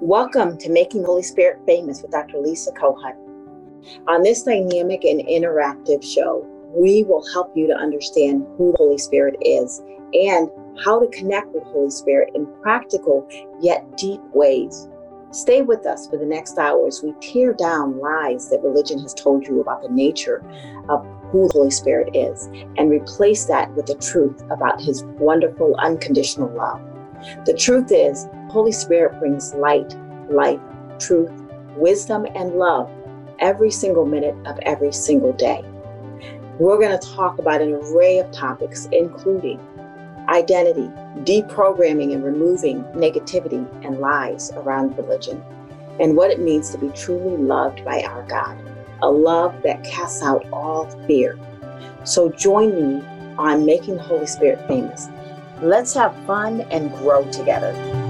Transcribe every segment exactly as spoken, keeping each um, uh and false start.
Welcome to Making Holy Spirit Famous with Doctor Lisa Kohut. On this dynamic and interactive show, we will help you to understand who the Holy Spirit is and how to connect with Holy Spirit in practical yet deep ways. Stay with us for the next hour as we tear down lies that religion has told you about the nature of who the Holy Spirit is and replace that with the truth about his wonderful unconditional love. The truth is, Holy Spirit brings light, life, truth, wisdom, and love every single minute of every single day. We're going to talk about an array of topics, including identity, deprogramming and removing negativity and lies around religion, and what it means to be truly loved by our God, a love that casts out all fear. So join me on Making the Holy Spirit Famous. Let's have fun and grow together.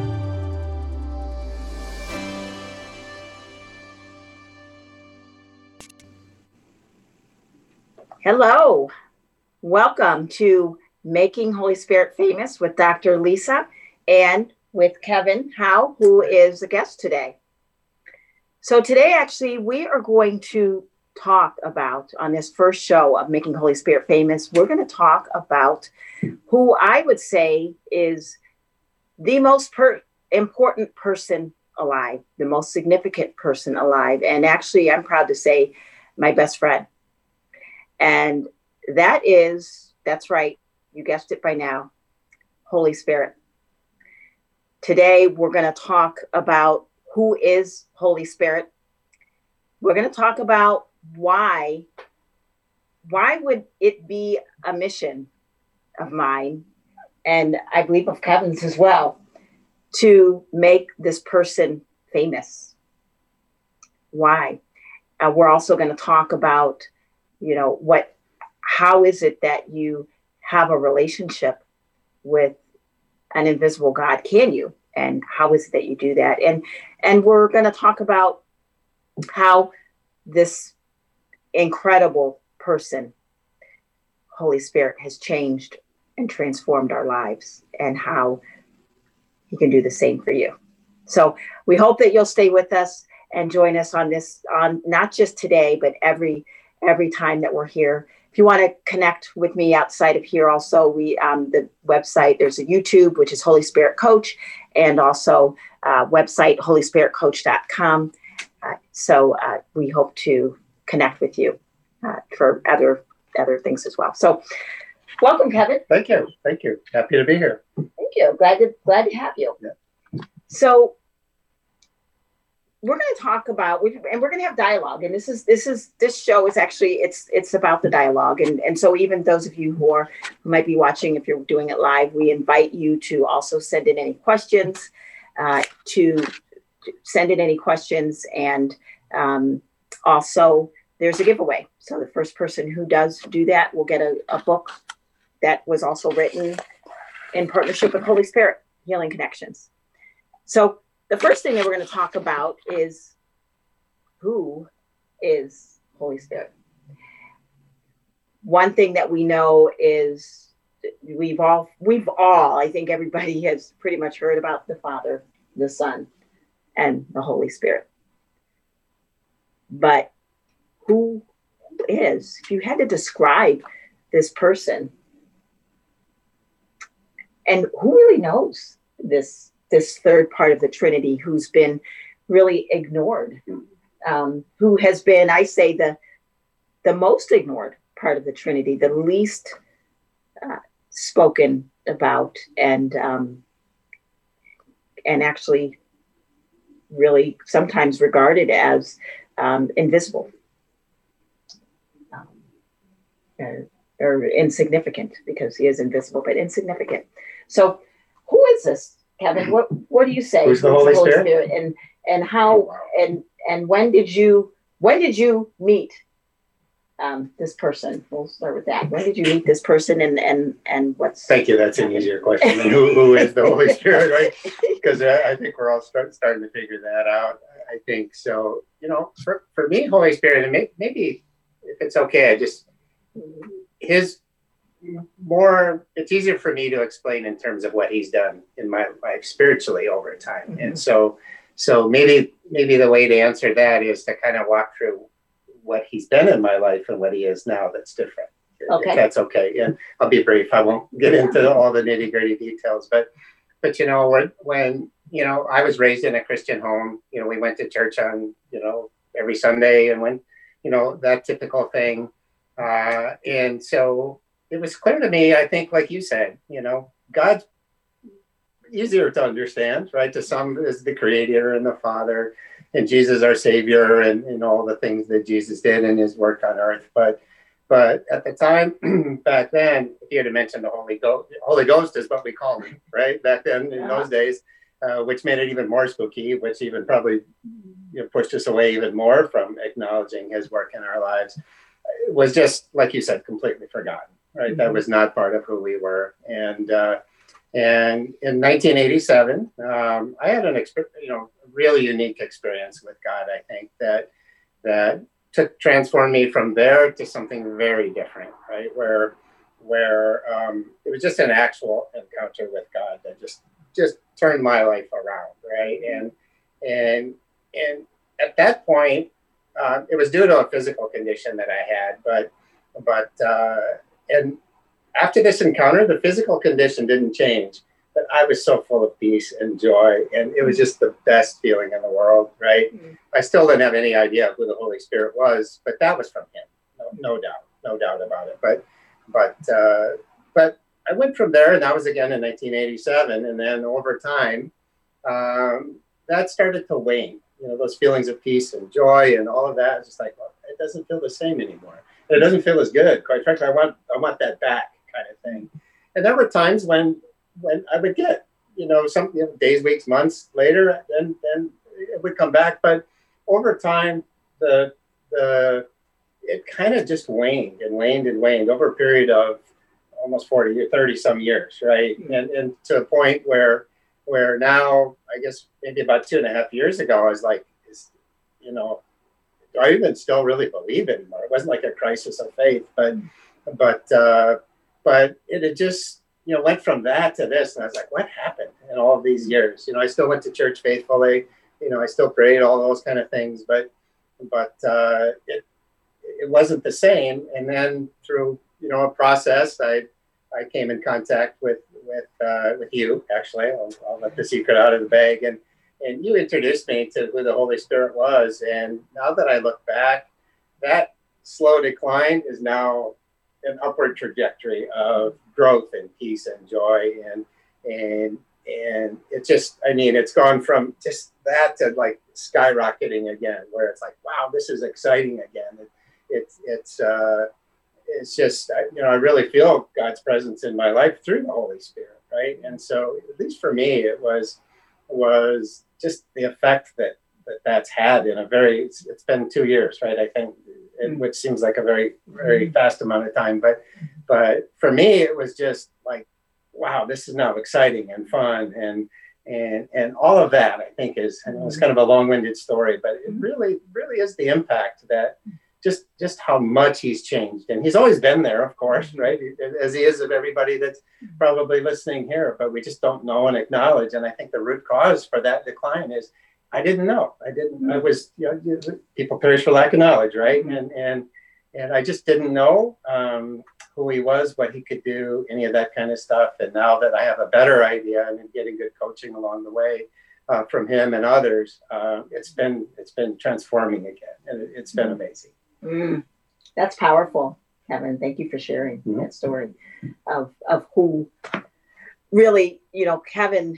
Hello, welcome to Making Holy Spirit Famous with Doctor Lisa and with Kevin Howe, who is a guest today. So today, actually, we are going to talk about, on this first show of Making Holy Spirit Famous, we're going to talk about who I would say is the most per- important person alive, the most significant person alive. And actually, I'm proud to say my best friend. And that is, that's right, you guessed it by now, Holy Spirit. Today, we're going to talk about who is Holy Spirit. We're going to talk about why, why would it be a mission of mine, and I believe of Kevin's as well, to make this person famous. Why? Uh, we're also going to talk about, you know, what, how is it that you have a relationship with an invisible God? Can you? And how is it that you do that? And, and we're going to talk about how this incredible person, Holy Spirit, has changed and transformed our lives, and how he can do the same for you. So we hope that you'll stay with us and join us on this, on not just today, but every every time that we're here. If you want to connect with me outside of here, also, we um, the website, there's a YouTube, which is Holy Spirit Coach, and also uh, website, holy spirit coach dot com. Uh, so uh, we hope to connect with you uh, for other other things as well. So welcome, Kevin. Thank you. Thank you. Happy to be here. Thank you. Glad to glad to have you. Yeah. So we're going to talk about, and we're going to have dialogue. And this is this is this show is actually it's it's about the dialogue. And and so even those of you who are who might be watching, if you're doing it live, we invite you to also send in any questions. Uh, to, to send in any questions, and um, also there's a giveaway. So the first person who does do that will get a, a book that was also written in partnership with Holy Spirit Healing Connections. So the first thing that we're going to talk about is who is Holy Spirit. One thing that we know is we've all, we've all, I think everybody has pretty much heard about the Father, the Son, and the Holy Spirit. But who is, if you had to describe this person, and who really knows this this third part of the Trinity who's been really ignored, um, who has been, I say, the the most ignored part of the Trinity, the least uh, spoken about, and um, and actually really sometimes regarded as um, invisible um, or, or insignificant, because he is invisible, but insignificant. So who is this, Kevin? What what do you say? Who's the Holy, the Holy Spirit? Spirit? And and how and and when did you when did you meet um, this person? We'll start with that. When did you meet this person, and and and what's? Thank you. That's an easier question than who who is the Holy Spirit, right? Because uh, I think we're all start, starting to figure that out. I think so. You know, for for me, Holy Spirit, and may, maybe if it's okay, I just his. more, it's easier for me to explain in terms of what he's done in my life spiritually over time. Mm-hmm. And so so maybe maybe the way to answer that is to kind of walk through what he's been in my life and what he is now that's different. Okay. If that's okay. And I'll be brief. I won't get into all the nitty gritty details, but, but, you know, when, when, you know, I was raised in a Christian home, you know, we went to church on, you know, every Sunday and when, you know, that typical thing. Uh, and so it was clear to me, I think, like you said, you know, God's easier to understand, right? To some is the creator and the father and Jesus, our savior, and, and all the things that Jesus did in his work on earth. But But at the time, back then, if you had to mention the Holy Ghost, Holy Ghost is what we call him, right? Back then, in yeah. those days, uh, which made it even more spooky, which even probably you know, pushed us away even more from acknowledging his work in our lives. It was just, like you said, completely forgotten, right? Mm-hmm. That was not part of who we were. And uh, and in nineteen eighty-seven, um, I had an exp- you know really unique experience with God. I think that that. Took transformed me from there to something very different, right? Where, where um, it was just an actual encounter with God that just just turned my life around, right? And and and at that point, uh, it was due to a physical condition that I had, but but uh, and after this encounter, the physical condition didn't change. But I was so full of peace and joy, and it was just the best feeling in the world, right? Mm-hmm. I still didn't have any idea who the Holy Spirit was, but that was from him, no, no doubt, no doubt about it. But, but, uh, but I went from there, and that was again in nineteen eighty-seven, and then over time, um, that started to wane. You know, those feelings of peace and joy and all of that. It's just like, well, it doesn't feel the same anymore. And it doesn't feel as good. Quite frankly, I want, I want that back, kind of thing. And there were times when. when I would get, you know, some you know, days, weeks, months later, then then it would come back. But over time, the the it kind of just waned and waned and waned over a period of almost forty or thirty some years, right? Mm-hmm. And and to a point where where now, I guess maybe about two and a half years ago, I was like, is, you know, do I even still really believe anymore? It wasn't like a crisis of faith, but but uh, but it had just. You know, went from that to this, and I was like, what happened in all of these years? You know, I still went to church faithfully, you know, I still prayed, all those kind of things, but, but uh, it, it wasn't the same. And then through, you know, a process, I, I came in contact with, with, uh, with you, actually. I'll, I'll let the secret out of the bag. And, and you introduced me to who the Holy Spirit was. And now that I look back, that slow decline is now an upward trajectory of growth and peace and joy. And, and, and it just, I mean, it's gone from just that to like skyrocketing again, where it's like, wow, this is exciting again. It, it's, it's, uh, it's just, you know, I really feel God's presence in my life through the Holy Spirit. Right. And so at least for me, it was, was just the effect that, that that's had in a very, it's, it's been two years, right? I think, it, which seems like a very, very fast amount of time. But, but for me, it was just like, wow, this is now exciting and fun. And, and, and all of that, I think is, and it was kind of a long-winded story, but it really, really is the impact that just, just how much he's changed. And he's always been there, of course, right? As he is of everybody that's probably listening here, but we just don't know and acknowledge. And I think the root cause for that decline is, I didn't know. I didn't. I was, you know, people perish for lack of knowledge, right? And and and I just didn't know um, who he was, what he could do, any of that kind of stuff. And now that I have a better idea and getting good coaching along the way uh, from him and others, uh, it's been it's been transforming again, and it, it's been amazing. Mm, that's powerful, Kevin. Thank you for sharing mm-hmm. that story of of who really, you know, Kevin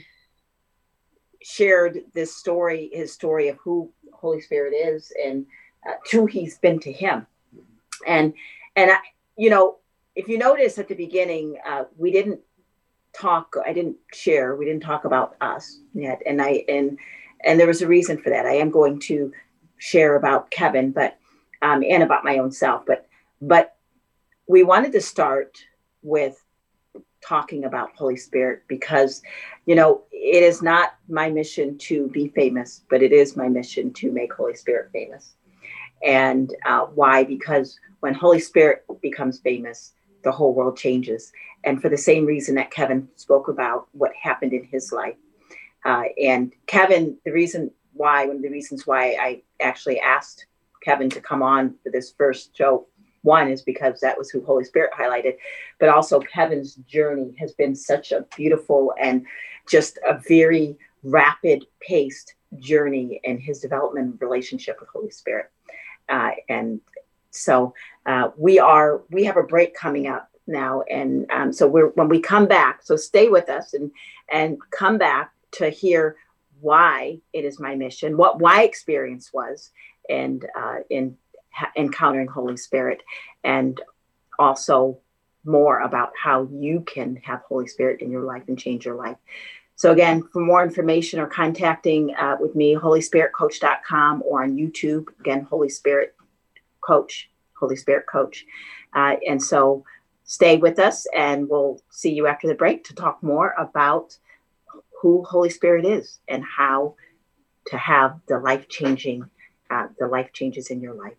shared this story, his story of who Holy Spirit is and uh, who he's been to him. And, and I, you know, if you notice at the beginning, uh, we didn't talk, I didn't share, we didn't talk about us yet. And I, and, and there was a reason for that. I am going to share about Kevin, but, um, and about my own self, but, but we wanted to start with talking about Holy Spirit because, you know, it is not my mission to be famous, but it is my mission to make Holy Spirit famous. And uh, why? Because when Holy Spirit becomes famous, the whole world changes. And for the same reason that Kevin spoke about what happened in his life. Uh, and Kevin, the reason why, one of the reasons why I actually asked Kevin to come on for this first show, one is because that was who Holy Spirit highlighted, but also Kevin's journey has been such a beautiful and just a very rapid paced journey in his development relationship with Holy Spirit. Uh, and so uh, we are, we have a break coming up now. And um, so we're, when we come back, so stay with us and, and come back to hear why it is my mission, what my experience was, and uh, in ha- encountering Holy Spirit, and also more about how you can have Holy Spirit in your life and change your life. So again, for more information or contacting uh, with me, holy spirit coach dot com, or on YouTube, again, Holy Spirit Coach, Holy Spirit Coach. Uh, and so stay with us, and we'll see you after the break to talk more about who Holy Spirit is and how to have the life-changing, uh, the life changes in your life.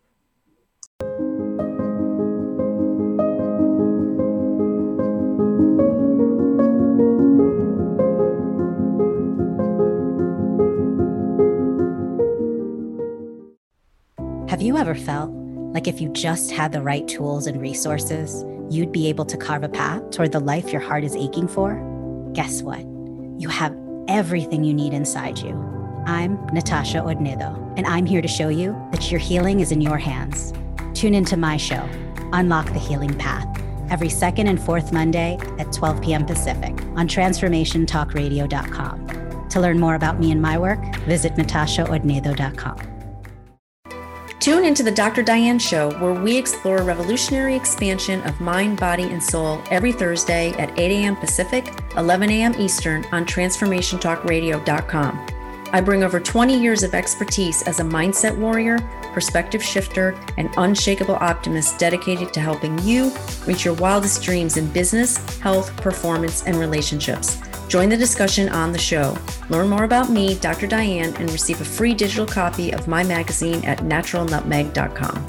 Have you ever felt like if you just had the right tools and resources, you'd be able to carve a path toward the life your heart is aching for? Guess what? You have everything you need inside you. I'm Natasha Odnedo, and I'm here to show you that your healing is in your hands. Tune into my show, Unlock the Healing Path, every second and fourth Monday at twelve p.m. Pacific on transformation talk radio dot com. To learn more about me and my work, visit natasha odnedo dot com. Tune into the Doctor Diane Show, where we explore revolutionary expansion of mind, body, and soul every Thursday at eight a.m. Pacific, eleven a.m. Eastern on transformation talk radio dot com. I bring over twenty years of expertise as a mindset warrior, perspective shifter, and unshakable optimist dedicated to helping you reach your wildest dreams in business, health, performance, and relationships. Join the discussion on the show. Learn more about me, Doctor Diane, and receive a free digital copy of my magazine at natural nutmeg dot com.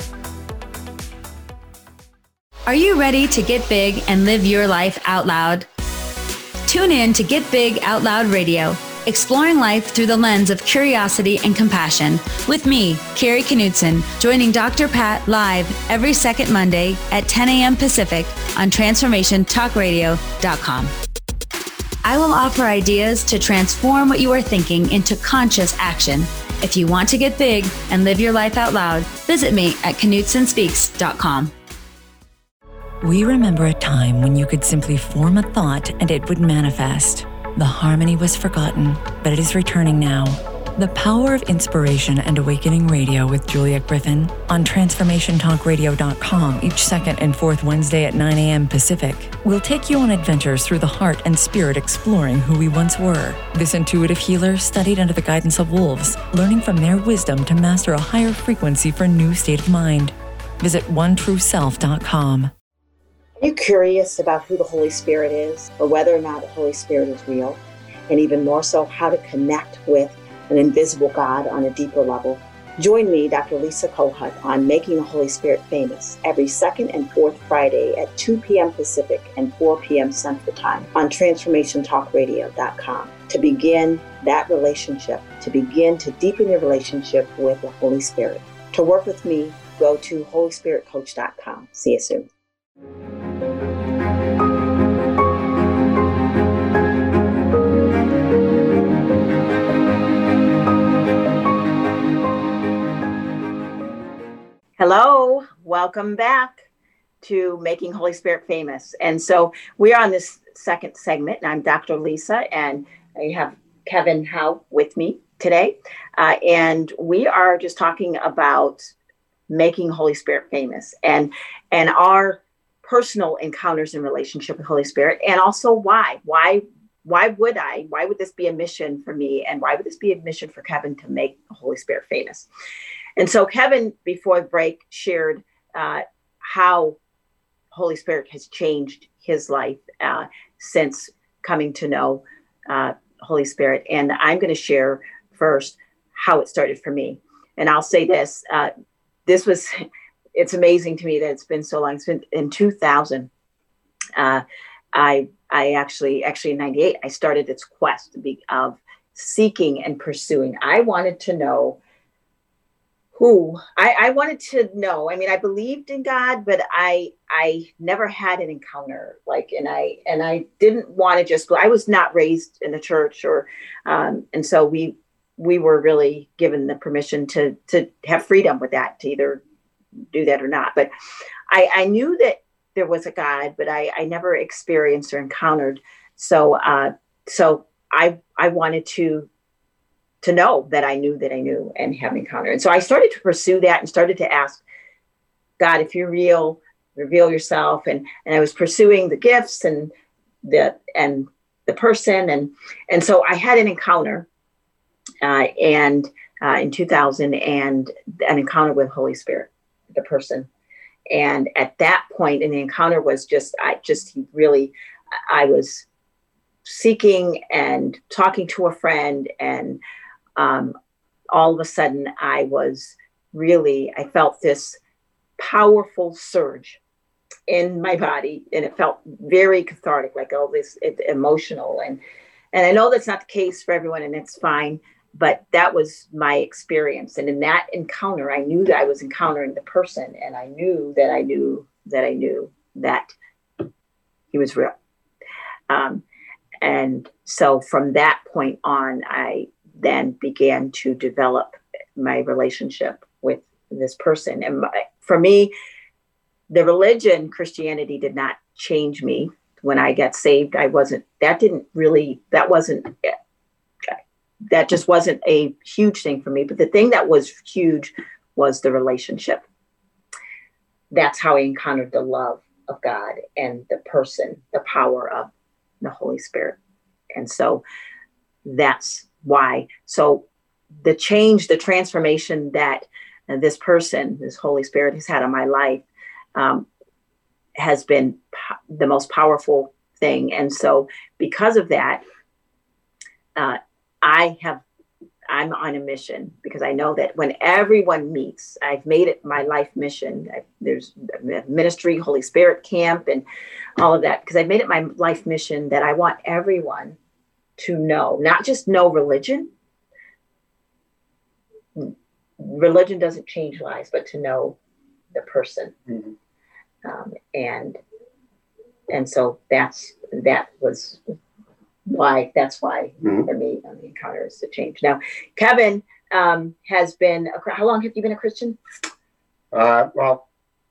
Are you ready to get big and live your life out loud? Tune in to Get Big Out Loud Radio, exploring life through the lens of curiosity and compassion, with me, Carrie Knudsen, joining Doctor Pat live every second Monday at ten a.m. Pacific on transformation talk radio dot com. I will offer ideas to transform what you are thinking into conscious action. If you want to get big and live your life out loud, visit me at knudsen speaks dot com. We remember a time when you could simply form a thought and it would manifest. The harmony was forgotten, but it is returning now. The Power of Inspiration and Awakening Radio with Julia Griffin on transformation talk radio dot com each second and fourth Wednesday at nine a.m. Pacific. We'll take you on adventures through the heart and spirit, exploring who we once were. This intuitive healer studied under the guidance of wolves, learning from their wisdom to master a higher frequency for a new state of mind. Visit one true self dot com. Are you curious about who the Holy Spirit is, or whether or not the Holy Spirit is real? And even more so, how to connect with an invisible God on a deeper level? Join me, Doctor Lisa Kohut, on Making the Holy Spirit Famous every second and fourth Friday at two p.m. Pacific and four p.m. Central Time on transformation talk radio dot com to begin that relationship, to begin to deepen your relationship with the Holy Spirit. To work with me, go to holy spirit coach dot com. See you soon. Hello, welcome back to Making Holy Spirit Famous. And so we are on this second segment, and I'm Doctor Lisa, and I have Kevin Howe with me today. Uh, and we are just talking about making Holy Spirit famous and, and our personal encounters and relationship with Holy Spirit, and also why. Why why would I? Why would this be a mission for me? And why would this be a mission for Kevin to make the Holy Spirit famous? And so Kevin, before the break, shared uh, how Holy Spirit has changed his life uh, since coming to know uh, Holy Spirit. And I'm going to share first how it started for me. And I'll say this, uh, this was, it's amazing to me that it's been so long. It's been in two thousand. Uh, I I actually, actually in ninety-eight, I started this quest to be, of seeking and pursuing. I wanted to know who I, I wanted to know. I mean, I believed in God, but I I never had an encounter. Like, and I and I didn't want to just. I was not raised in the church, or um, and so we we were really given the permission to to have freedom with that, to either do that or not. But I, I knew that there was a God, but I, I never experienced or encountered. So uh, so I I wanted to. to know that I knew that I knew and have an encounter. And so I started to pursue that and started to ask God, if you're real, reveal yourself. And, and I was pursuing the gifts and the, and the person. And, and so I had an encounter uh, and uh, in two thousand and an encounter with Holy Spirit, the person. And at that point in the encounter was just, I just really, I was seeking and talking to a friend, and Um, all of a sudden I was really, I felt this powerful surge in my body, and it felt very cathartic, like all this it, emotional. And, and I know that's not the case for everyone, and it's fine, but that was my experience. And in that encounter, I knew that I was encountering the person, and I knew that I knew that I knew that he was real. Um, and so from that point on, I then began to develop my relationship with this person. And my, for me, the religion, Christianity, did not change me. When I got saved, I wasn't, that didn't really, that wasn't, that just wasn't a huge thing for me. But the thing that was huge was the relationship. That's how I encountered the love of God and the person, the power of the Holy Spirit. And so that's why. So the change, the transformation that uh, this person, this Holy Spirit has had on my life um, has been po- the most powerful thing. And so because of that, uh, I have, I'm on a mission, because I know that when everyone meets, I've made it my life mission. I, there's ministry, Holy Spirit camp, and all of that, because I've made it my life mission that I want everyone to know, not just know religion. Religion doesn't change lives, but to know the person. Mm-hmm. Um, and, and so that's, that was why, that's why mm-hmm. for me, um, the encounter is to change. Now, Kevin um, has been, a, how long have you been a Christian? Uh, well,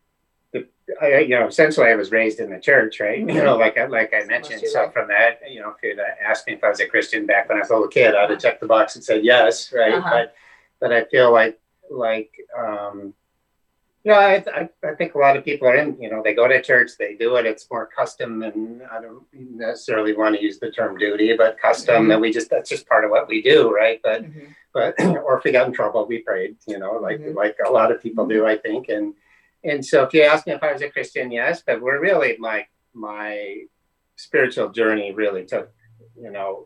I, you know, essentially I was raised in the church, right? Mm-hmm. You know, like I, like I mentioned. So life. From that, you know, if you'd asked me if I was a Christian back when I was a little kid, I'd have checked the box and said yes, right? Uh-huh. But, but I feel like, like, um, you know, I, I, I think a lot of people are in, you know, they go to church, they do it. It's more custom, and I don't necessarily want to use the term duty, but custom. Mm-hmm. And we just, that's just part of what we do, right? But, mm-hmm. but, or if we got in trouble, we prayed, you know, like, mm-hmm. like a lot of people do, I think. And, And so if you ask me if I was a Christian, yes, but we're really, my, my spiritual journey really took, you know,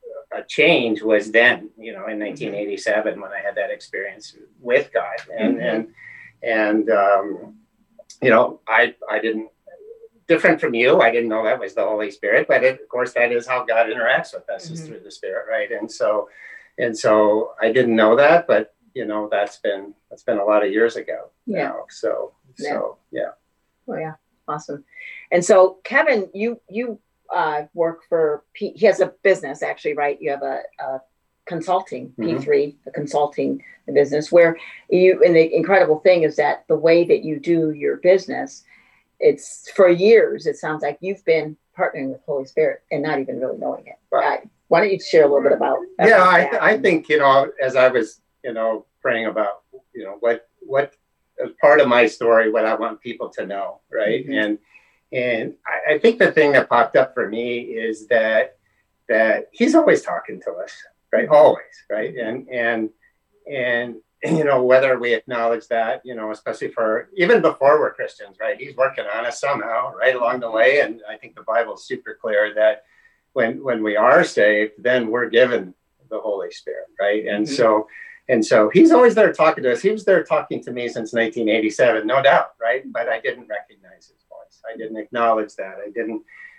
a change was then, you know, in nineteen eighty-seven when I had that experience with God. And, mm-hmm. and, and, um, you know, I, I didn't, different from you, I didn't know that was the Holy Spirit, but it, of course that is how God interacts with us, mm-hmm. is through the Spirit. Right. And so, and so I didn't know that, but you know, that's been, that's been a lot of years ago yeah. now. So, yeah. so, yeah. Oh yeah. Awesome. And so Kevin, you, you, uh, work for, P- he has a business actually, right? You have a, a consulting P three, mm-hmm. a consulting business where you, and the incredible thing is that the way that you do your business, it's for years, it sounds like you've been partnering with Holy Spirit and not even really knowing it. Right. Why don't you share a little bit about, about yeah, I, th- I think, you know, as I was, you know, praying about, you know, what, what is part of my story, what I want people to know. Right. Mm-hmm. And, and I, I think the thing that popped up for me is that, that he's always talking to us, right. Mm-hmm. Always. Right. And, and, and, you know, whether we acknowledge that, you know, especially for even before we're Christians, right. He's working on us somehow right along the way. And I think the Bible is super clear that when, when we are saved, then we're given the Holy Spirit. Right. And mm-hmm. so, And so he's always there talking to us. He was there talking to me since nineteen eighty-seven, no doubt, right? But I didn't recognize his voice. I didn't acknowledge that. I didn't,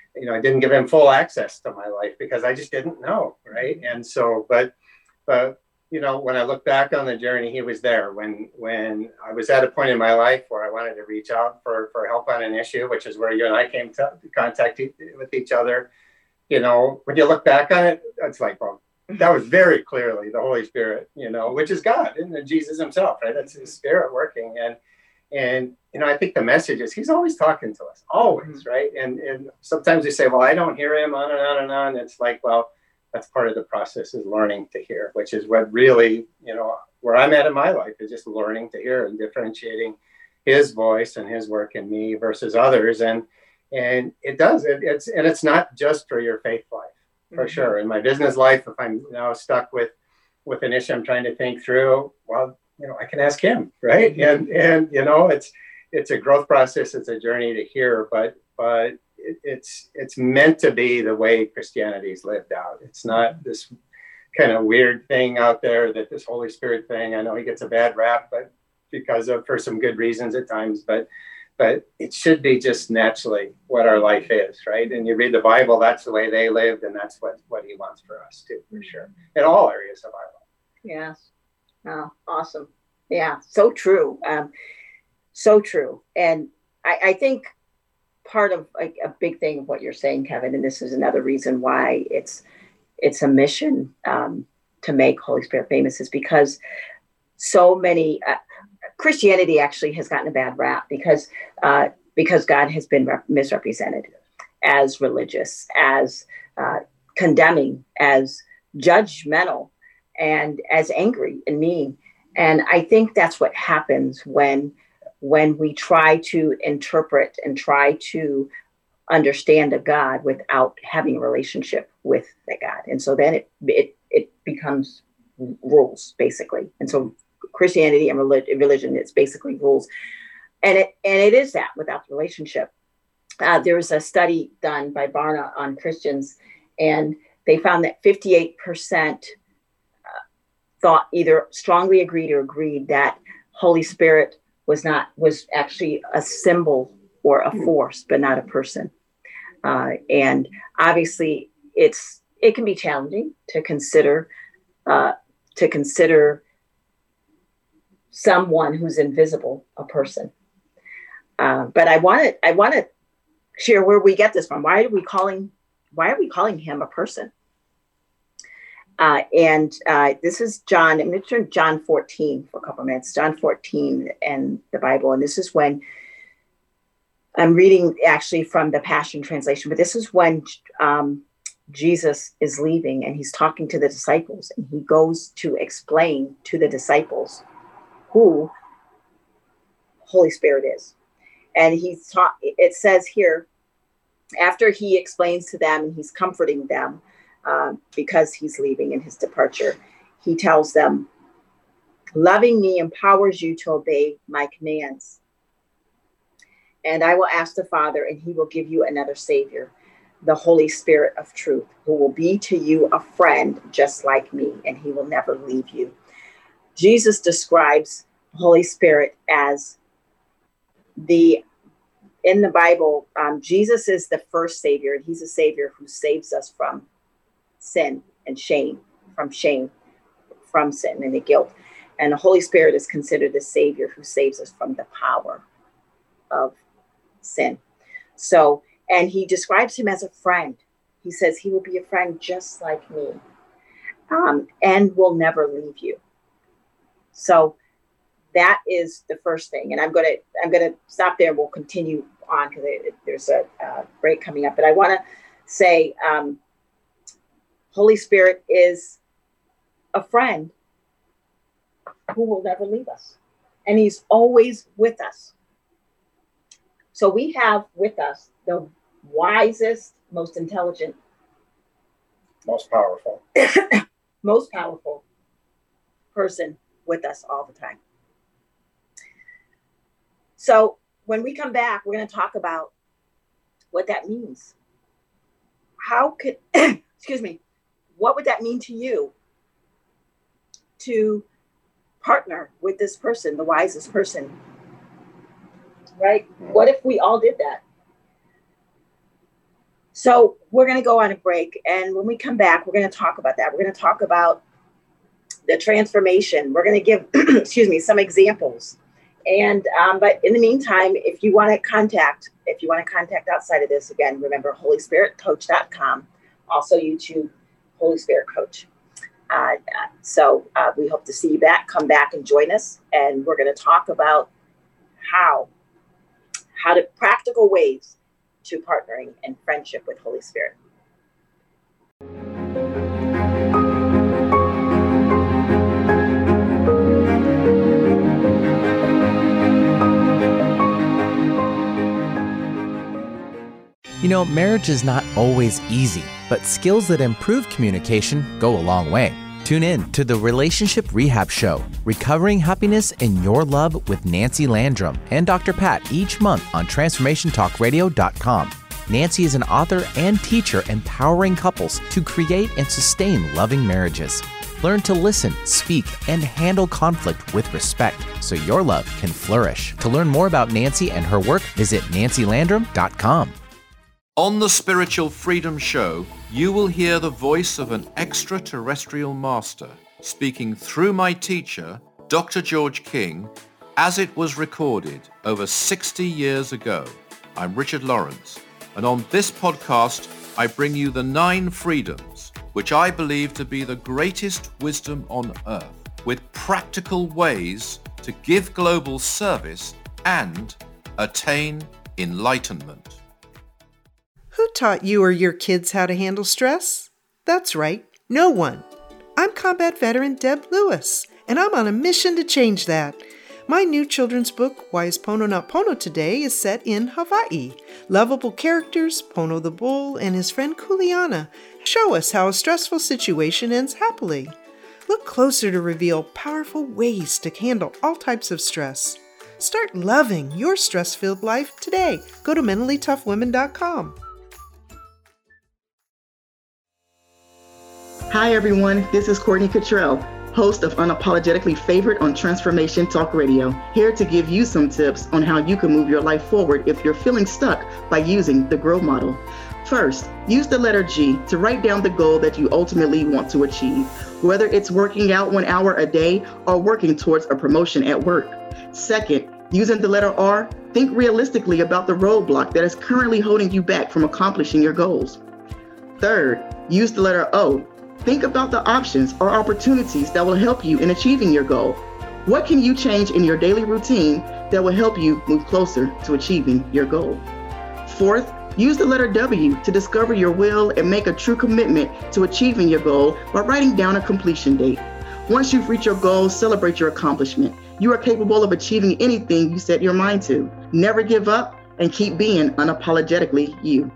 you know, I didn't give him full access to my life because I just didn't know, right? And so, but, but, you know, when I look back on the journey, he was there when, when I was at a point in my life where I wanted to reach out for, for help on an issue, which is where you and I came to contact e- with each other. You know, when you look back on it, it's like, well, that was very clearly the Holy Spirit, you know, which is God and Jesus himself, right? That's his spirit working. And, and, you know, I think the message is he's always talking to us, always, right? And, and sometimes we say, well, I don't hear him, on and on and on. It's like, well, that's part of the process, is learning to hear, which is what really, you know, where I'm at in my life is just learning to hear and differentiating his voice and his work in me versus others. And, and it does, it, it's, and it's not just for your faith life, for mm-hmm. sure. In my business life, if I'm now stuck with, with an issue I'm trying to think through, well, you know, I can ask him, right? Mm-hmm. And, and, you know, it's, it's a growth process. It's a journey to hear, but, but it, it's, it's meant to be the way Christianity is lived out. It's not this kind of weird thing out there that this Holy Spirit thing, I know he gets a bad rap, but because of, for some good reasons at times, but, but it should be just naturally what our life is, right? And you read the Bible, that's the way they lived. And that's what, what he wants for us too, for sure. In all areas of our life. Yes. Oh, awesome. Yeah. So true. Um, so true. And I, I think part of like a big thing of what you're saying, Kevin, and this is another reason why it's, it's a mission um, to make Holy Spirit famous, is because so many, uh, Christianity actually has gotten a bad rap because, uh, because God has been rep- misrepresented as religious, as uh, condemning, as judgmental, and as angry and mean. And I think that's what happens when, when we try to interpret and try to understand a God without having a relationship with that God. And so then it, it, it becomes rules, basically. And so Christianity and religion, religion is basically rules. And it, and it is that without the relationship. Uh, there was a study done by Barna on Christians, and they found that fifty-eight percent thought either strongly agreed or agreed that Holy Spirit was not, was actually a symbol or a force, but not a person. Uh, and obviously it's, it can be challenging to consider, uh, to consider someone who's invisible a person. Uh, but I want to, I want to share where we get this from. Why are we calling, why are we calling him a person? Uh, and uh, this is John, I'm going to turn John fourteen for a couple of minutes, John fourteen and the Bible. And this is when I'm reading actually from the Passion Translation, but this is when um, Jesus is leaving and he's talking to the disciples, and he goes to explain to the disciples who Holy Spirit is. And he's taught, it says here, after he explains to them and he's comforting them, Um, because he's leaving in his departure, he tells them, loving me empowers you to obey my commands. And I will ask the Father, and he will give you another Savior, the Holy Spirit of truth, who will be to you a friend just like me, and he will never leave you. Jesus describes the Holy Spirit as the, in the Bible, um, Jesus is the first Savior, and he's a Savior who saves us from sin and shame, from shame, from sin and the guilt. And the Holy Spirit is considered the Savior who saves us from the power of sin. So, and he describes him as a friend. He says he will be a friend just like me, um, and will never leave you. So that is the first thing. And I'm going to, I'm going to stop there and we'll continue on because there's a uh, break coming up. But I want to say, um, Holy Spirit is a friend who will never leave us. And he's always with us. So we have with us the wisest, most intelligent, most powerful, most powerful person with us all the time. So when we come back, we're going to talk about what that means. How could, excuse me, what would that mean to you to partner with this person, the wisest person, right? What if we all did that? So we're going to go on a break. And when we come back, we're going to talk about that. We're going to talk about the transformation. We're going to give, excuse me, some examples. And, um, but in the meantime, if you want to contact, if you want to contact outside of this, again, remember holy spirit coach dot com, also YouTube, Holy Spirit Coach. Uh, so uh, we hope to see you back, come back and join us. And we're going to talk about how, how to practical ways to partnering and friendship with Holy Spirit. You know, marriage is not always easy, but skills that improve communication go a long way. Tune in to the Relationship Rehab Show, Recovering Happiness in Your Love with Nancy Landrum and Doctor Pat each month on transformation talk radio dot com. Nancy is an author and teacher empowering couples to create and sustain loving marriages. Learn to listen, speak, and handle conflict with respect so your love can flourish. To learn more about Nancy and her work, visit nancy landrum dot com. On the Spiritual Freedom Show, you will hear the voice of an extraterrestrial master speaking through my teacher, Doctor George King, as it was recorded over sixty years ago. I'm Richard Lawrence, and on this podcast, I bring you the nine freedoms, which I believe to be the greatest wisdom on earth, with practical ways to give global service and attain enlightenment. Who taught you or your kids how to handle stress? That's right, no one. I'm combat veteran Deb Lewis, and I'm on a mission to change that. My new children's book, Why is Pono Not Pono Today, is set in Hawaii. Lovable characters, Pono the bull and his friend Kuleana, show us how a stressful situation ends happily. Look closer to reveal powerful ways to handle all types of stress. Start loving your stress-filled life today. Go to mentally tough women dot com. Hi everyone, this is Courtney Cottrell, host of Unapologetically Favored on Transformation Talk Radio, here to give you some tips on how you can move your life forward if you're feeling stuck by using the GROW model. First, use the letter G to write down the goal that you ultimately want to achieve, whether it's working out one hour a day or working towards a promotion at work. Second, using the letter R, think realistically about the roadblock that is currently holding you back from accomplishing your goals. Third, use the letter O. Think about the options or opportunities that will help you in achieving your goal. What can you change in your daily routine that will help you move closer to achieving your goal? Fourth, use the letter W to discover your will and make a true commitment to achieving your goal by writing down a completion date. Once you've reached your goal, celebrate your accomplishment. You are capable of achieving anything you set your mind to. Never give up and keep being unapologetically you.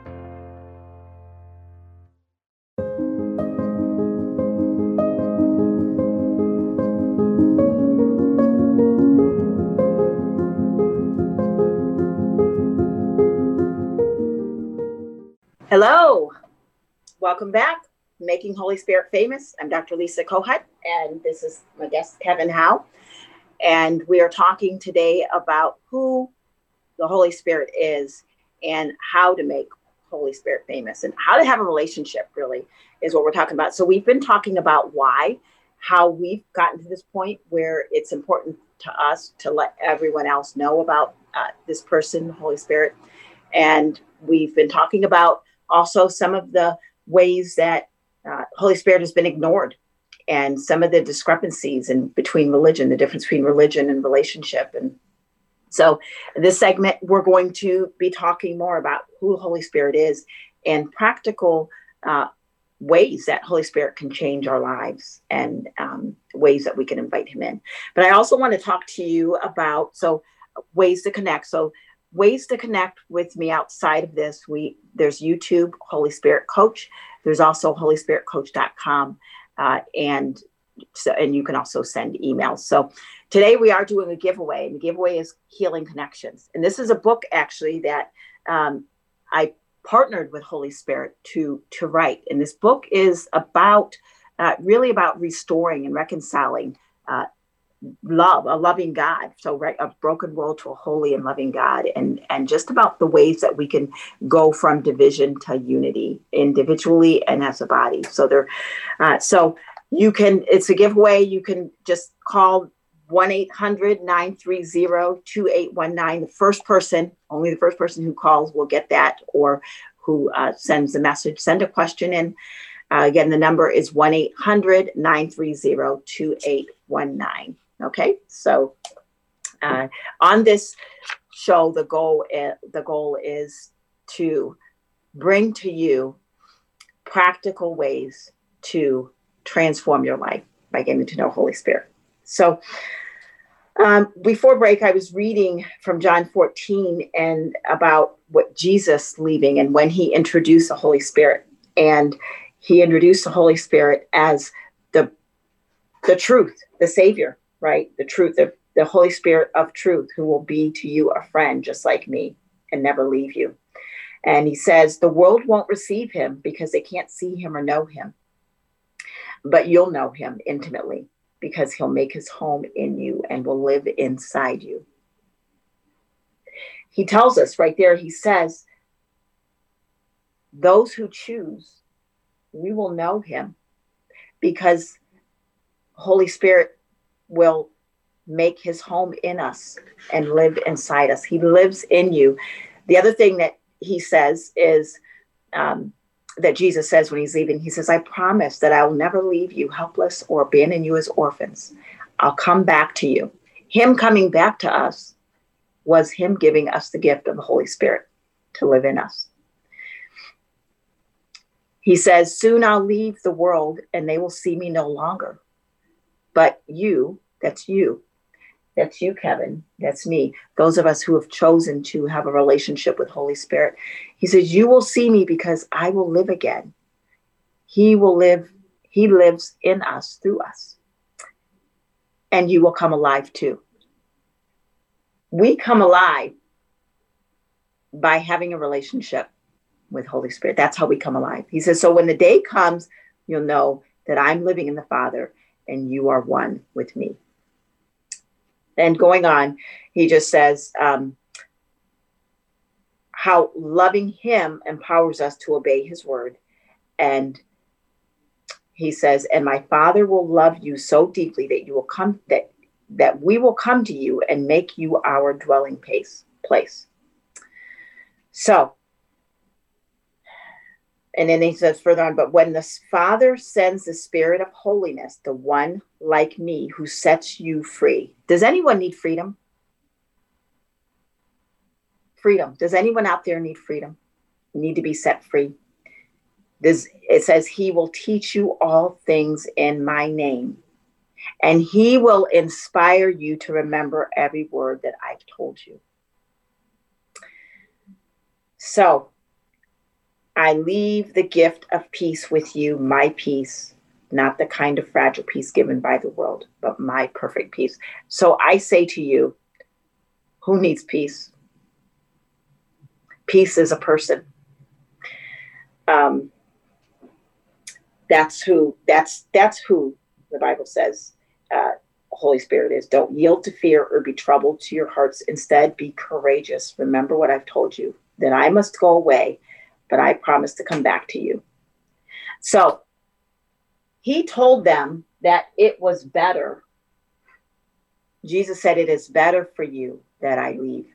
Hello, welcome back. Making Holy Spirit Famous. I'm Doctor Lisa Kohut, and this is my guest, Kevin Howe. And we are talking today about who the Holy Spirit is and how to make Holy Spirit famous and how to have a relationship, really, is what we're talking about. So we've been talking about why, how we've gotten to this point where it's important to us to let everyone else know about uh, this person, the Holy Spirit. And we've been talking about also some of the ways that uh, Holy Spirit has been ignored and some of the discrepancies in between religion, the difference between religion and relationship. And so in this segment, we're going to be talking more about who Holy Spirit is and practical uh, ways that Holy Spirit can change our lives and um, ways that we can invite him in. But I also want to talk to you about, so ways to connect. So ways to connect with me outside of this. We there's YouTube, Holy Spirit Coach. There's also holy spirit coach dot com. Uh, and so, and you can also send emails. So today we are doing a giveaway, and the giveaway is Healing Connections. And this is a book actually that um, I partnered with Holy Spirit to, to write. And this book is about, uh, really about restoring and reconciling uh, love, a loving God. So, right, a broken world to a holy and loving God, and and just about the ways that we can go from division to unity individually and as a body. So there, uh, so you can, it's a giveaway. You can just call one eight hundred nine three zero two eight one nine. The first person, only the first person who calls will get that, or who uh, sends a message, send a question in. Uh, again, the number is one eight hundred nine three zero two eight one nine. Okay, so uh, on this show, the goal is, the goal is to bring to you practical ways to transform your life by getting to know Holy Spirit. So um, before break, I was reading from John fourteen and about what Jesus leaving and when he introduced the Holy Spirit. And he introduced the Holy Spirit as the, the truth, the Savior, right? The truth, the, the Holy Spirit of truth, who will be to you a friend just like me and never leave you. And he says, the world won't receive him because they can't see him or know him. But you'll know him intimately because he'll make his home in you and will live inside you. He tells us right there, he says, those who choose, we will know him because Holy Spirit will make his home in us and live inside us. He lives in you. The other thing that he says is, um, that Jesus says when he's leaving, he says, I promise that I will never leave you helpless or abandon you as orphans. I'll come back to you. Him coming back to us was him giving us the gift of the Holy Spirit to live in us. He says, soon I'll leave the world and they will see me no longer. But you, that's you, that's you, Kevin, that's me, those of us who have chosen to have a relationship with Holy Spirit. He says, you will see me because I will live again. He will live, he lives in us, through us. And you will come alive too. We come alive by having a relationship with Holy Spirit. That's how we come alive. He says, so when the day comes, you'll know that I'm living in the Father and you are one with me. And going on, he just says um, how loving him empowers us to obey his word. And he says, and my Father will love you so deeply that you will come, that, that we will come to you and make you our dwelling place. place. So, and then he says further on, but when the Father sends the Spirit of holiness, the one like me who sets you free. Does anyone need freedom? Freedom. Does anyone out there need freedom? Need to be set free? This, it says, he will teach you all things in my name, and he will inspire you to remember every word that I've told you. So, I leave the gift of peace with you, my peace, not the kind of fragile peace given by the world, but my perfect peace. So I say to you, who needs peace? Peace is a person. Um, that's who, that's, that's who the Bible says uh, Holy Spirit is. Don't yield to fear or be troubled to your hearts. Instead, be courageous. Remember what I've told you, that I must go away, but I promise to come back to you. So he told them that it was better. Jesus said, it is better for you that I leave.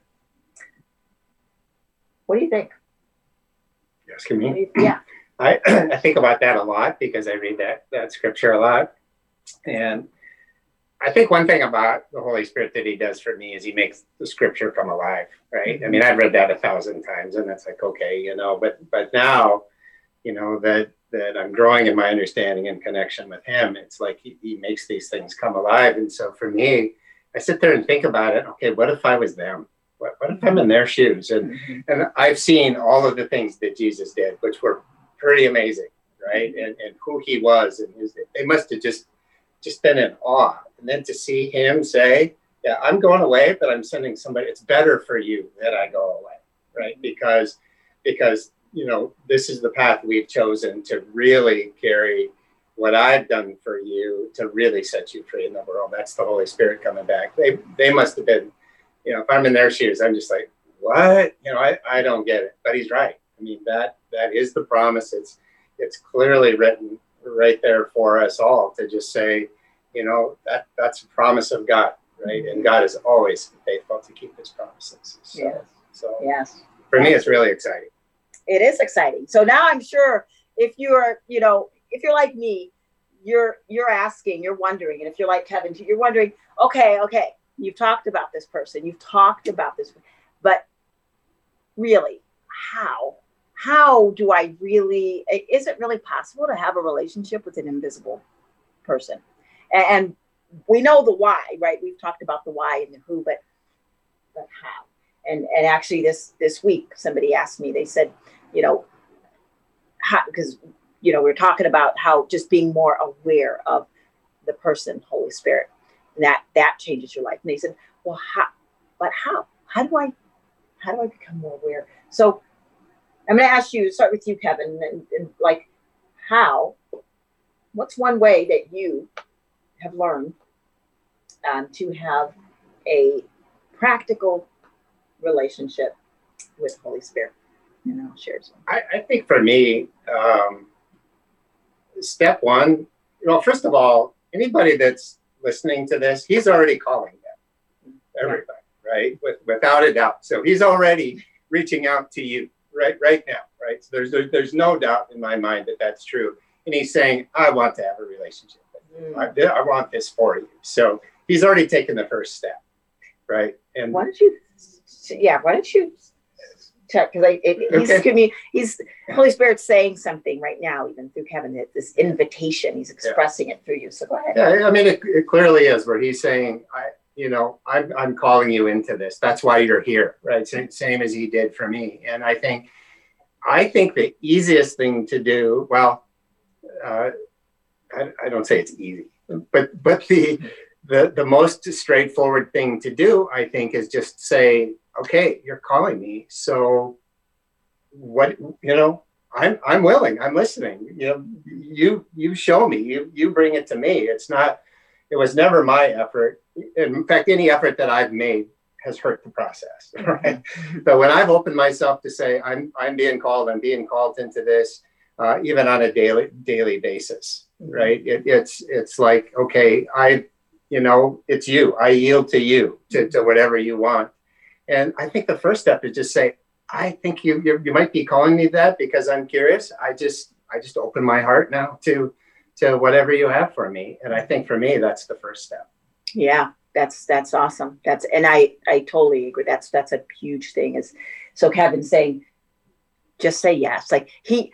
What do you think? You're asking me? Yeah. I, I think about that a lot because I read that, that scripture a lot. And I think one thing about the Holy Spirit that he does for me is he makes the scripture come alive, right? Mm-hmm. I mean, I've read that a thousand times and it's like, okay, you know, but but now, you know, that that I'm growing in my understanding and connection with him, it's like he, he makes these things come alive. And so for me, I sit there and think about it. Okay, what if I was them? What, what if I'm in their shoes? And mm-hmm. and I've seen all of the things that Jesus did, which were pretty amazing, right? And and who he was, and his, they must have just just been in awe. And then to see him say, yeah, I'm going away, but I'm sending somebody. It's better for you that I go away, right? Because, because, you know, this is the path we've chosen to really carry what I've done for you to really set you free in the world. That's the Holy Spirit coming back. They they must have been, you know, if I'm in their shoes, I'm just like, what? You know, I, I don't get it. But he's right. I mean, that that is the promise. It's it's clearly written right there for us all to just say, you know, that that's a promise of God, right? And God is always faithful to keep his promises. So, yes. so yes. for me, it's really exciting. It is exciting. So now I'm sure if you're, you know, if you're like me, you're you're asking, you're wondering, and if you're like Kevin, you're wondering, okay, okay, you've talked about this person, you've talked about this, but really, how? How do I really, is it really possible to have a relationship with an invisible person? And we know the why, right? We've talked about the why and the who, but but how? And and actually this this week, somebody asked me, they said, you know, how, because, you know, we're talking about how just being more aware of the person, Holy Spirit, and that that changes your life. And they said, well, how, but how? How do I, how do I become more aware? So I'm going to ask you, start with you, Kevin, and, and like how, what's one way that you have learned um, to have a practical relationship with Holy Spirit? And I'll share some. I, I think for me, um, step one, you know, first of all, anybody that's listening to this, he's already calling them, everybody, right? With, without a doubt. So he's already reaching out to you right, right now, right? So there's, there's no doubt in my mind that that's true. And he's saying, I want to have a relationship with you. Mm. I, I want this for you. So he's already taken the first step, right? And why don't you, yeah, why don't you check? Because I, it, he's, okay. me, he's, Holy Spirit's saying something right now, even through Kevin, this invitation, he's expressing yeah. it through you. So go ahead. Yeah, I mean, it, it clearly is where he's saying, I, you know, I'm, I'm calling you into this. That's why you're here, right? Same, same as he did for me. And I think, I think the easiest thing to do, well, uh, I, I don't say it's easy, but, but the, the, the most straightforward thing to do, I think, is just say, okay, you're calling me. So what, you know, I'm, I'm willing, I'm listening. You know, you, you show me, you, you bring it to me. It's not, it was never my effort. In fact, any effort that I've made has hurt the process, right? But when I've opened myself to say, I'm, I'm being called, I'm being called into this, uh, even on a daily, daily basis, right? It, it's, it's like, okay, I, you know, it's you, I yield to you, to, to whatever you want. And I think the first step is just say, I think you, you, you might be calling me that because I'm curious. I just, I just open my heart now to, to whatever you have for me. And I think for me, that's the first step. Yeah, that's, that's awesome. That's, and I, I totally agree. That's, that's a huge thing is, so Kevin's saying, just say yes. Like he,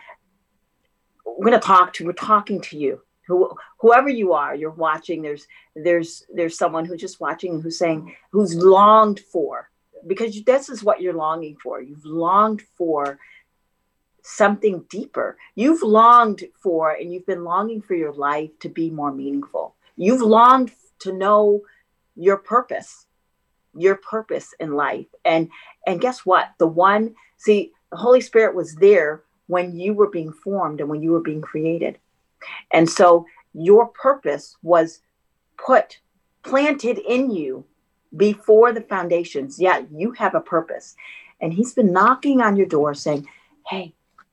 we're going to talk to, we're talking to you, who, whoever you are, you're watching, there's, there's, there's someone who's just watching, who's saying, who's longed for, because this is what you're longing for. You've longed for something deeper. You've longed for, and you've been longing for your life to be more meaningful. You've longed to know your purpose, your purpose in life. And, and guess what? The one, see, the Holy Spirit was there when you were being formed and when you were being created. And so your purpose was put, planted in you before the foundations. Yeah, you have a purpose. And he's been knocking on your door saying, hey,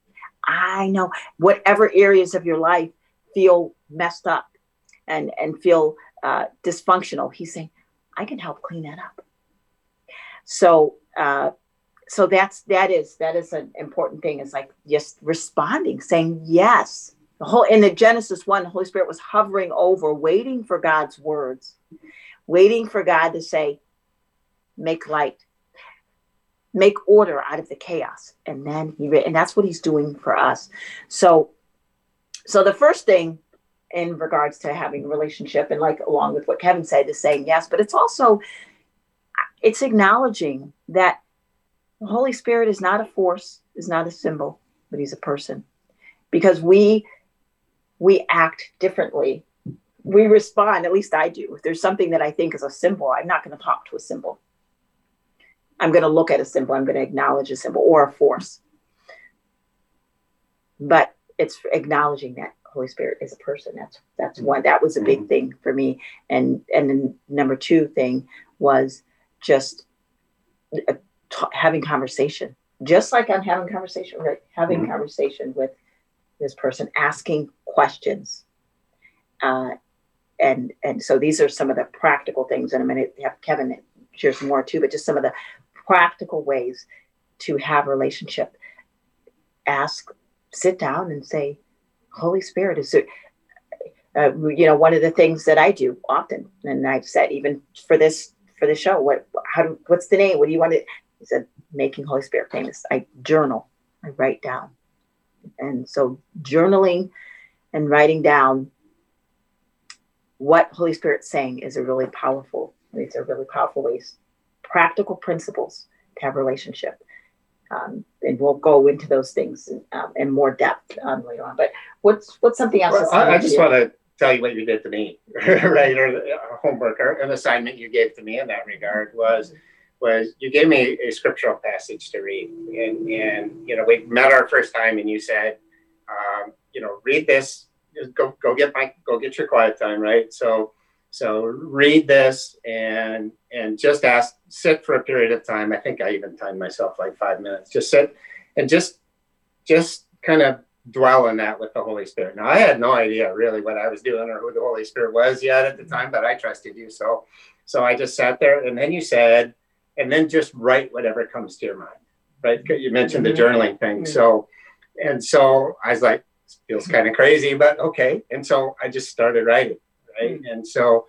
I know whatever areas of your life feel messed up and, and feel uh, dysfunctional. He's saying, I can help clean that up. So, uh, so that's, that is, that is an important thing, is like just responding, saying yes. The whole, in the Genesis one, the Holy Spirit was hovering over, waiting for God's words, waiting for God to say, make light, make order out of the chaos. And then he, and that's what he's doing for us. So, so the first thing in regards to having a relationship, and like along with what Kevin said, is saying yes, but it's also, it's acknowledging that the Holy Spirit is not a force, is not a symbol, but he's a person. Because we, we act differently. We respond, at least I do. If there's something that I think is a symbol, I'm not going to talk to a symbol. I'm going to look at a symbol. I'm going to acknowledge a symbol or a force. But it's acknowledging that Holy Spirit is a person. That's that's one. That was a big thing for me. And and then number two thing was just uh, t- having conversation, just like I'm having conversation, right? Having mm-hmm. conversation with this person, asking questions. Uh, and and so these are some of the practical things. And I'm going to have Kevin share some more too, but just some of the practical ways to have a relationship. Ask, sit down and say, Holy Spirit, is it, uh, you know, one of the things that I do often, and I've said even for this for the show, what, how do, what's the name? What do you want to? He said, Making Holy Spirit Famous. I journal, I write down, and so journaling and writing down what Holy Spirit's saying is a really powerful. These are really powerful ways, practical principles to have a relationship. Um, and we'll go into those things in, um, in more depth um, later on. But what's what's something else? Well, I, I just want to tell you what you did to me, right? Or the, uh, homework or an assignment you gave to me in that regard was was you gave me a scriptural passage to read, and and you know we met our first time, and you said, um, you know, read this. Just go go get my go get your quiet time, right? So. So read this and and just ask, sit for a period of time. I think I even timed myself like five minutes. Just sit and just just kind of dwell on that with the Holy Spirit. Now, I had no idea really what I was doing or who the Holy Spirit was yet at the time, but I trusted you. So so I just sat there, and then you said, and then just write whatever comes to your mind, right? You mentioned the journaling thing. So and so I was like, this feels kind of crazy, but okay. And so I just started writing. Right. And so,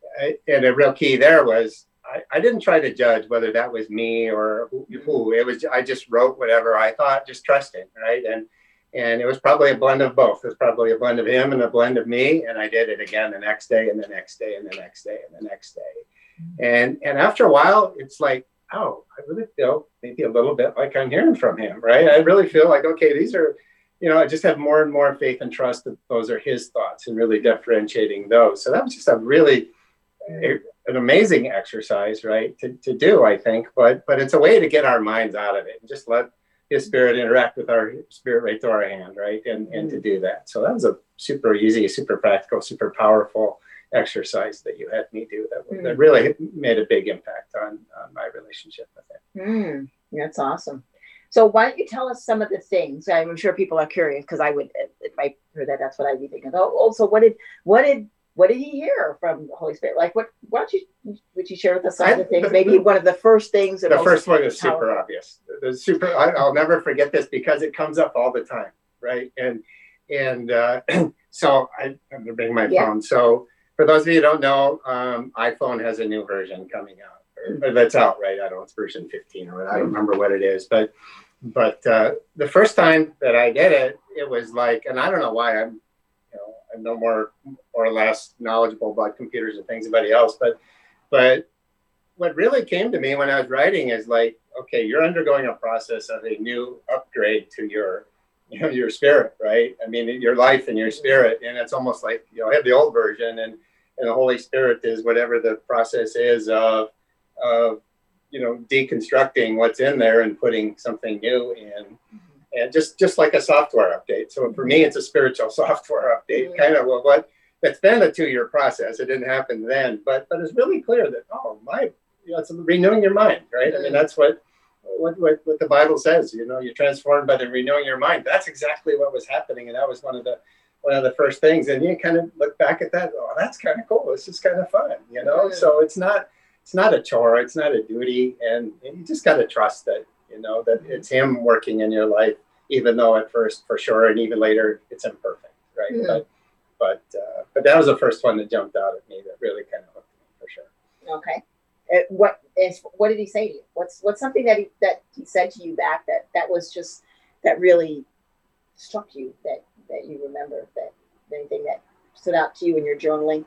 and a real key there was, I, I didn't try to judge whether that was me or who, who. It was, I just wrote whatever I thought, just trusting. Right. And, and it was probably a blend of both. It was probably a blend of him and a blend of me. And I did it again the next day and the next day and the next day and the next day. And, and after a while, it's like, oh, I really feel maybe a little bit like I'm hearing from him. Right. I really feel like, okay, these are, you know, I just have more and more faith and trust that those are his thoughts and really differentiating those. So that was just a really a, an amazing exercise, right, to, to do, I think. But but it's a way to get our minds out of it and just let his spirit interact with our spirit right through our hand, right, and, and to do that. So that was a super easy, super practical, super powerful exercise that you had me do that, mm. that really made a big impact on, on my relationship with him. Mm, that's awesome. So why don't you tell us some of the things? I'm sure people are curious because I would, if I heard that, that's what I'd be thinking. Oh, also, what did, what did, what did he hear from the Holy Spirit? Like, what? Why don't you, would you share with us some of the things? Maybe one of the first things. The first one is super powerful. Obvious. The super. I, I'll never forget this because it comes up all the time, right? And and uh, so I, I'm gonna bring my yeah. phone. So for those of you who don't know, um, iPhone has a new version coming out. Or, or that's out, right? I don't know. It's version fifteen or I don't remember what it is, but. But uh, the first time that I did it, it was like, and I don't know why I'm, you know, I'm no more or less knowledgeable about computers and things than anybody else. But, but what really came to me when I was writing is like, okay, you're undergoing a process of a new upgrade to your, you know, your spirit, right? I mean, your life and your spirit, and it's almost like, you know, I have the old version, and and the Holy Spirit is whatever the process is of of. you know, deconstructing what's in there and putting something new in, and just, just like a software update. So for me, it's a spiritual software update, yeah. kind of what, that's been a two-year process. It didn't happen then, but, but it's really clear that, oh my, you know, it's renewing your mind, right? Yeah. I mean, that's what, what, what, what the Bible says, you know, you're transformed by the renewing your mind. That's exactly what was happening. And that was one of the, one of the first things. And you kind of look back at that, oh, that's kind of cool. This is kind of fun, you know? Yeah. So it's not, It's not a chore. It's not a duty. And, and you just got to trust that, you know, that it's him working in your life, even though at first, for sure, and even later, it's imperfect, right? Mm-hmm. But but uh, but that was the first one that jumped out at me that really kind of hooked me, for sure. Okay. Uh, what is what did he say to you? What's what's something that he that he said to you back that that was just that really struck you, that that you remember, that anything that stood out to you in your journaling?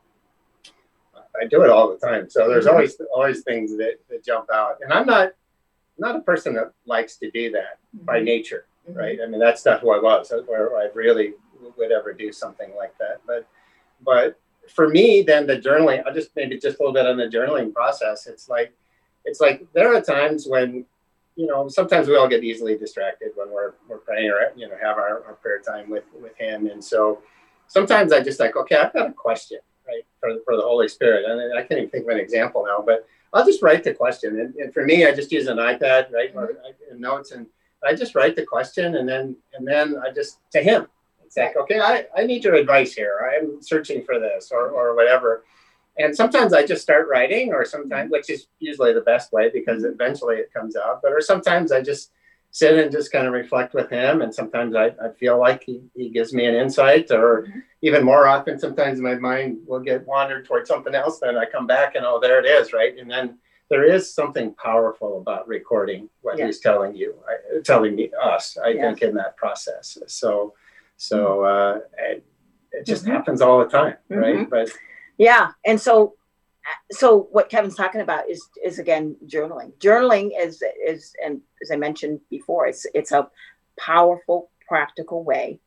I do it all the time. So there's always always things that, that jump out. And I'm not not a person that likes to do that mm-hmm. by nature, mm-hmm. right? I mean, that's not who I was, where I really would ever do something like that. But but for me, then the journaling, I'll just maybe just a little bit on the journaling process. It's like it's like there are times when, you know, sometimes we all get easily distracted when we're we're praying or, you know, have our, our prayer time with, with him. And so sometimes I just like, okay, I've got a question, right, for, for the Holy Spirit. And I can't even think of an example now, but I'll just write the question. And, and for me, I just use an iPad, right, or I, notes, and I just write the question, and then and then I just, to him, it's like, okay, I, I need your advice here. I'm searching for this or, or whatever. And sometimes I just start writing, or sometimes, which is usually the best way because eventually it comes out. But or sometimes I just sit and just kind of reflect with him. And sometimes I, I feel like he, he gives me an insight, or even more often, sometimes my mind will get wandered towards something else. Then I come back and, oh, there it is, right? And then there is something powerful about recording what yeah. he's telling you, I, telling me, us, I yeah. think, in that process. So, so uh, it, it just mm-hmm. happens all the time, right? Mm-hmm. But yeah. And so, so what Kevin's talking about is, is again, journaling. Journaling is, is, and as I mentioned before, it's, it's a powerful, practical way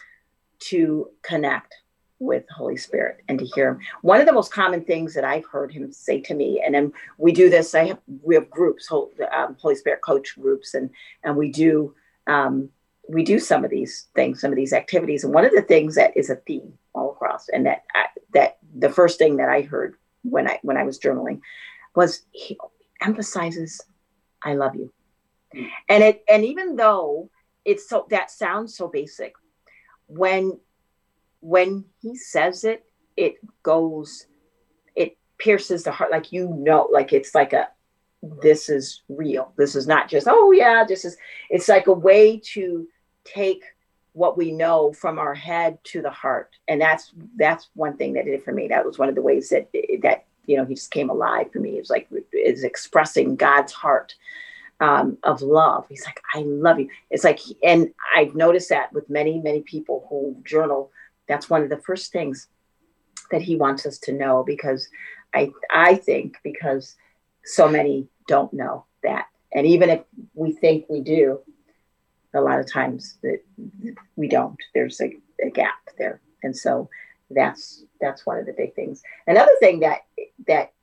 to connect with the Holy Spirit and to hear him. One of the most common things that I've heard him say to me, and then we do this, I have, we have groups, um, Holy Spirit coach groups, and, and we do, um, we do some of these things, some of these activities. And one of the things that is a theme all across, and that, I, that the first thing that I heard when I, when I was journaling was he emphasizes, I love you. Mm. And it, and even though it's so, that sounds so basic, when, when he says it, it goes, it pierces the heart. Like, you know, like, it's like a, this is real. This is not just, oh yeah, this is, it's like a way to take what we know from our head to the heart. And that's, that's one thing that did it for me. That was one of the ways that, that, you know, he just came alive for me. It's like, it's expressing God's heart um, of love. He's like, I love you. It's like, and I've noticed that with many, many people who journal, that's one of the first things that he wants us to know, because I, I think because so many don't know that. And even if we think we do, a lot of times that we don't. There's a, a gap there. And so that's that's one of the big things. Another thing that that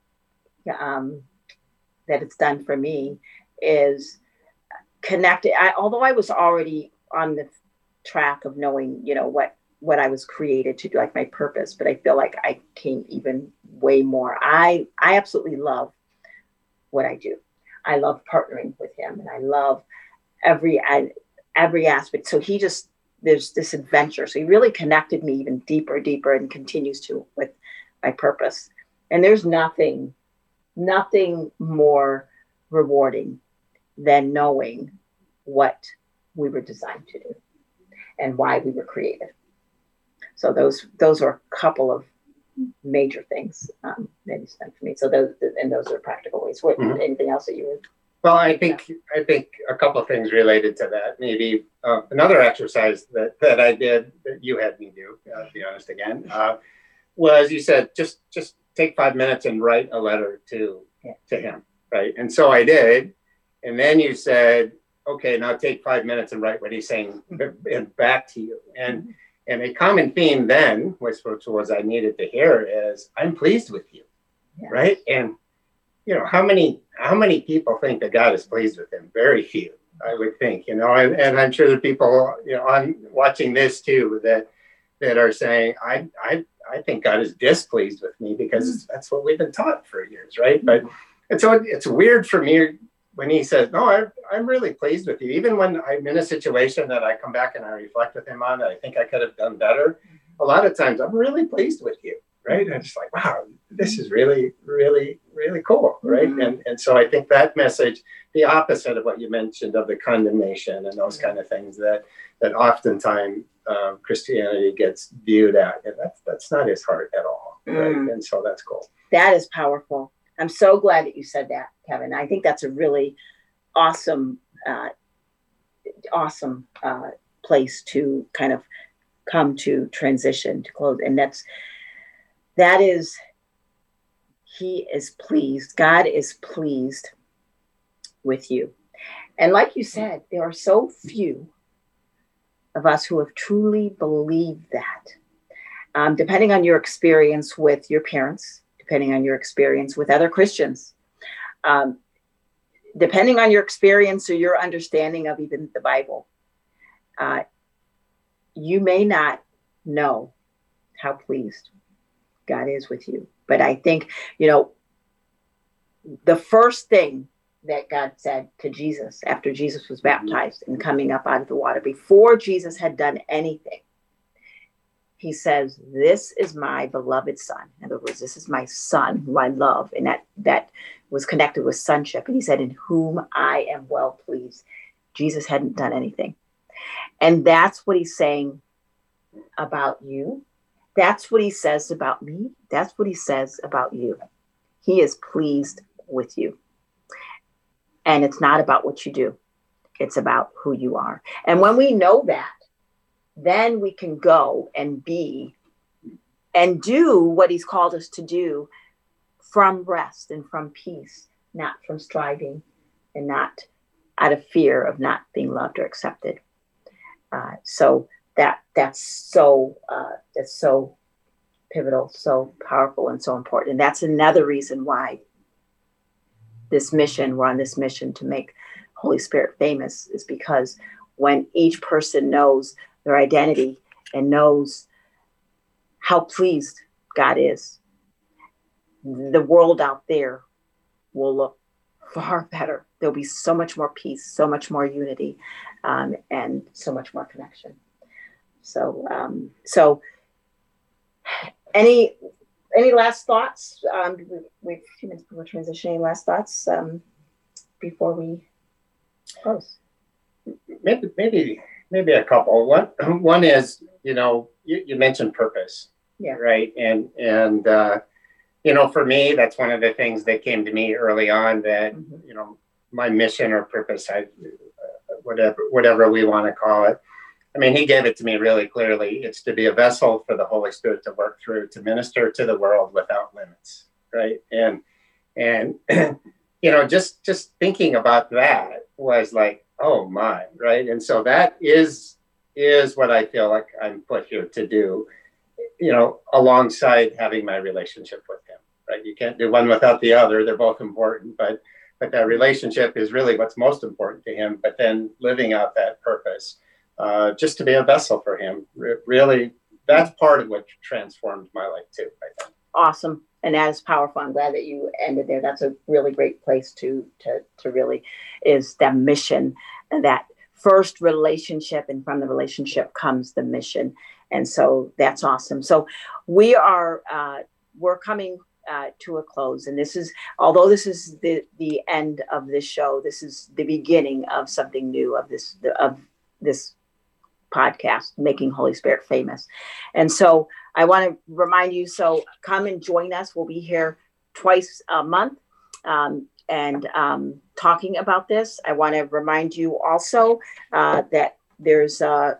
um, that it's done for me is connected. I, although I was already on the track of knowing, you know, what what I was created to do, like my purpose, but I feel like I came even way more. I I absolutely love what I do. I love partnering with him, and I love every I, every aspect. So he just, there's this adventure. So he really connected me even deeper, deeper, and continues to with my purpose. And there's nothing, nothing more rewarding than knowing what we were designed to do and why we were created. So those, those are a couple of major things um, that he's done for me. So those, and those are practical ways. What, mm-hmm. Anything else that you would? Well, I think I think a couple of things related to that. Maybe uh, another exercise that, that I did that you had me do, uh, to be honest again, uh, was you said just just take five minutes and write a letter to yeah. to him, right? And so I did, and then you said, okay, now take five minutes and write what he's saying mm-hmm. back to you. And mm-hmm. and a common theme then, which was I needed to hear, is I'm pleased with you, yeah. right? And you know, how many how many people think that God is pleased with them? Very few, I would think, you know, and, and I'm sure the people, you know, on watching this too, that that are saying, I I I think God is displeased with me, because that's what we've been taught for years, right? But and so it's weird for me when he says, no, I, I'm really pleased with you. Even when I'm in a situation that I come back and I reflect with him on that I think I could have done better, a lot of times I'm really pleased with you. Right. And it's like, wow, this is really, really, really cool. Right. Mm-hmm. And and so I think that message, the opposite of what you mentioned of the condemnation and those kind of things that that oftentimes uh, Christianity gets viewed at. And that's that's not his heart at all. Right. Mm. And so that's cool. That is powerful. I'm so glad that you said that, Kevin. I think that's a really awesome, uh, awesome uh, place to kind of come to transition to close. And that's That is, he is pleased. God is pleased with you. And like you said, there are so few of us who have truly believed that. Um, depending on your experience with your parents, depending on your experience with other Christians, um, depending on your experience or your understanding of even the Bible, uh, you may not know how pleased God is with you. But I think, you know, the first thing that God said to Jesus after Jesus was baptized and coming up out of the water, before Jesus had done anything, he says, "This is my beloved son." In other words, this is my son who I love. And that, that was connected with sonship. And he said, "In whom I am well pleased." Jesus hadn't done anything. And that's what he's saying about you. That's what he says about me. That's what he says about you. He is pleased with you. And it's not about what you do. It's about who you are. And when we know that, then we can go and be and do what he's called us to do from rest and from peace, not from striving and not out of fear of not being loved or accepted. Uh, so that that's so uh, that's so pivotal, so powerful, and so important. And that's another reason why this mission, we're on this mission to make Holy Spirit famous, is because when each person knows their identity and knows how pleased God is, the world out there will look far better. There'll be so much more peace, so much more unity, um, and so much more connection. So, um, so any any last thoughts? Um, we, we have a few minutes before transitioning. Any last thoughts um, before we close? Maybe, maybe, maybe a couple. One, one is, you know, you, you mentioned purpose, yeah, right? And and uh, you know, for me, that's one of the things that came to me early on. That mm-hmm. you know, my mission or purpose, I, uh, whatever whatever we want to call it. I mean, he gave it to me really clearly. It's to be a vessel for the Holy Spirit to work through, to minister to the world without limits, right? And and you know, just just thinking about that was like, oh my, right? And so that is is what I feel like I'm put here to do, you know, alongside having my relationship with him, right? You can't do one without the other. They're both important, but but that relationship is really what's most important to him. But then living out that purpose, uh, just to be a vessel for him, re- really, that's part of what transformed my life too. I think. Awesome. And that is powerful. I'm glad that you ended there. That's a really great place to to to really is that mission, that first relationship, and from the relationship comes the mission. And so that's awesome. So we are uh, we're coming uh, to a close, and this is, although this is the the end of this show, this is the beginning of something new, of this of this podcast, Making Holy Spirit Famous. And so I want to remind you, so come and join us. We'll be here twice a month um, and um, talking about this. I want to remind you also uh, that there's uh,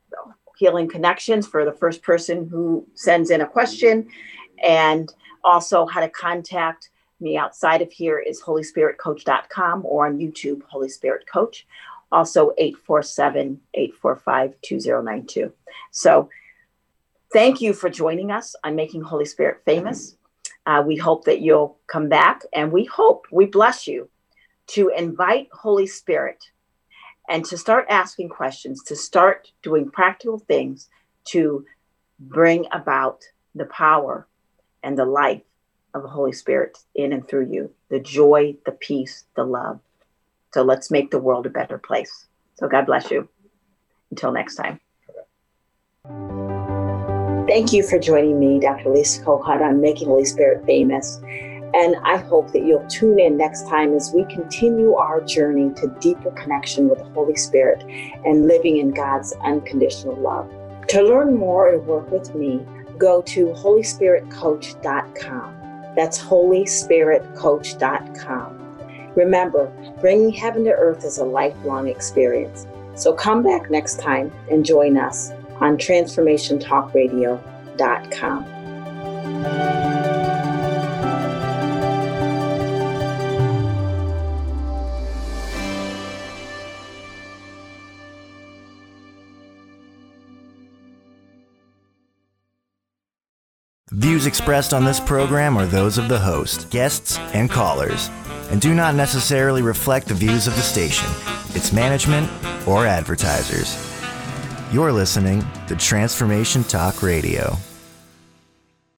Healing Connections for the first person who sends in a question, and also how to contact me outside of here is holy spirit coach dot com, or on YouTube, Holy Spirit Coach. Also eight four seven, eight four five, two zero nine two. So thank you for joining us on Making Holy Spirit Famous. Uh, we hope that you'll come back, and we hope, we bless you to invite Holy Spirit and to start asking questions, to start doing practical things to bring about the power and the life of the Holy Spirit in and through you, the joy, the peace, the love. So let's make the world a better place. So God bless you. Until next time. Thank you for joining me, Doctor Lisa Kohut, on Making Holy Spirit Famous. And I hope that you'll tune in next time as we continue our journey to deeper connection with the Holy Spirit and living in God's unconditional love. To learn more and work with me, go to holy spirit coach dot com. That's holy spirit coach dot com. Remember, bringing heaven to earth is a lifelong experience. So come back next time and join us on transformation talk radio dot com. Views expressed on this program are those of the host, guests, and callers. and do not necessarily reflect the views of the station, its management, or advertisers. You're listening to Transformation Talk Radio.